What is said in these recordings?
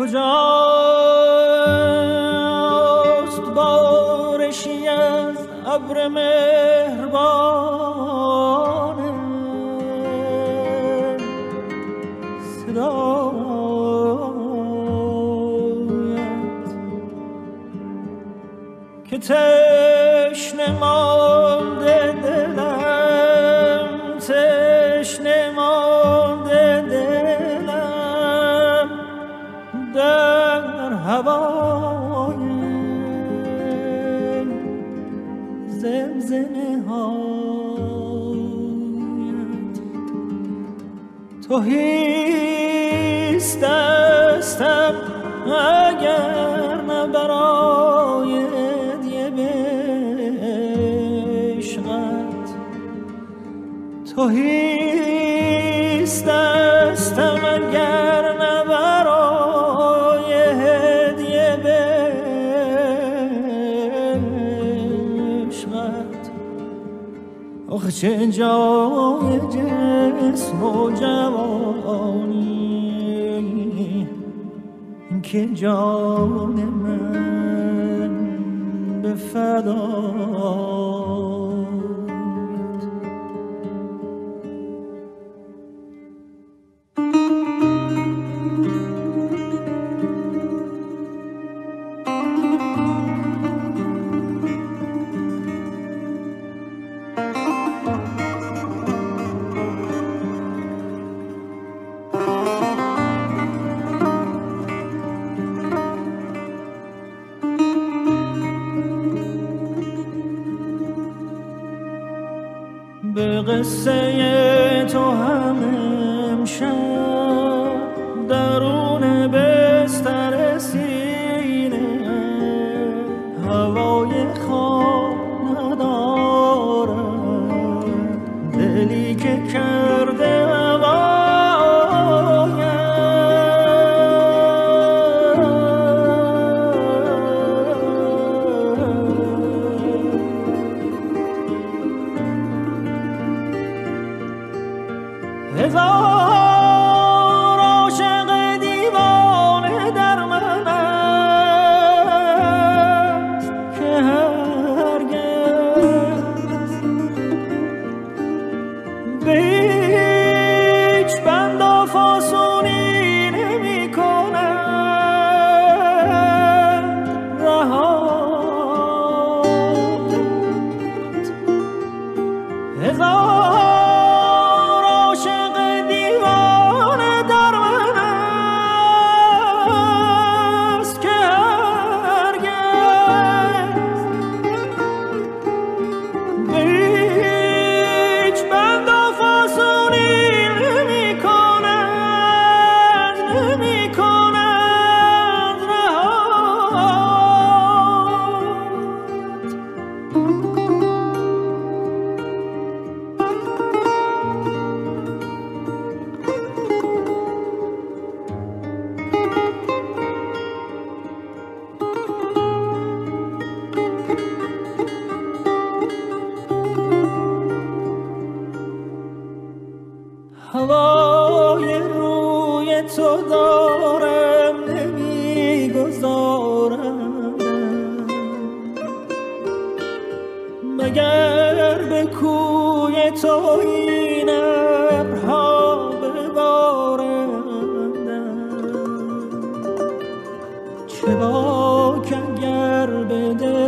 کجاست بارشی از ابر مهربان صدایت که تشنه مانده دلم، تشنه مانده دلم در هوای زمزمه هایت. تهیست دستم اگر نه برای هدیه به عشقت، تهیست دستم اگر نه برای هدیه به عشقت. آخه چه جای جسم و جوانی که جان من به فدایت. به قصه تو هم امشب درون بستر سینه هوای خواب ندارم، دلی که کرده هزار عاشق دیوانه در من است که هرگز به هیچ بند و فاسونی نمی کند رهایت. هزار هوای روی تو دارم نمیگذارم مگر به کوی تو این ابرها ببارندم. چه باک اگر به دل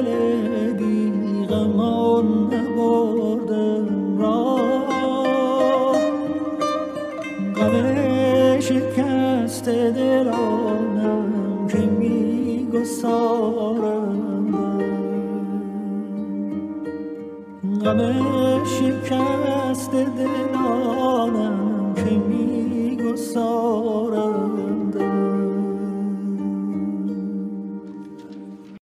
بیغمان نبردم راه، غم شکست دلانم که میگسارندم، غم شکست دلانم که میگسارندم.